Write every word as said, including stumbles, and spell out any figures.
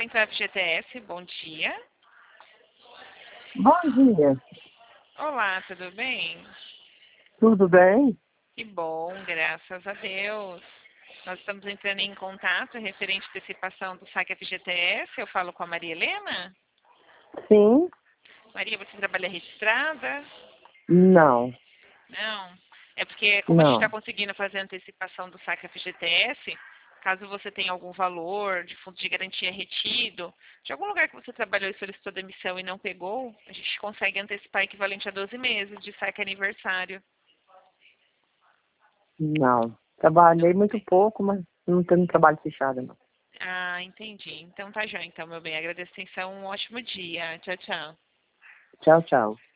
Central F G T S, bom dia. Bom dia, Olá, tudo bem? tudo bem? Que bom, graças a Deus. Nós estamos entrando em contato referente à antecipação do saque F G T S. Eu falo com a Maria Helena. Sim? Maria, você trabalha registrada? Não, Não. É porque, como a gente está não, conseguindo fazer a antecipação do saque F G T S, caso você tenha algum valor de fundo de garantia retido, de algum lugar que você trabalhou e solicitou demissão e não pegou, a gente consegue antecipar equivalente a doze meses de saque aniversário. não. Trabalhei muito pouco, mas não tenho trabalho fechado, não. Ah, entendi. Então tá já, então, meu bem. Agradeço a atenção. Um ótimo dia. Tchau, tchau. Tchau, tchau.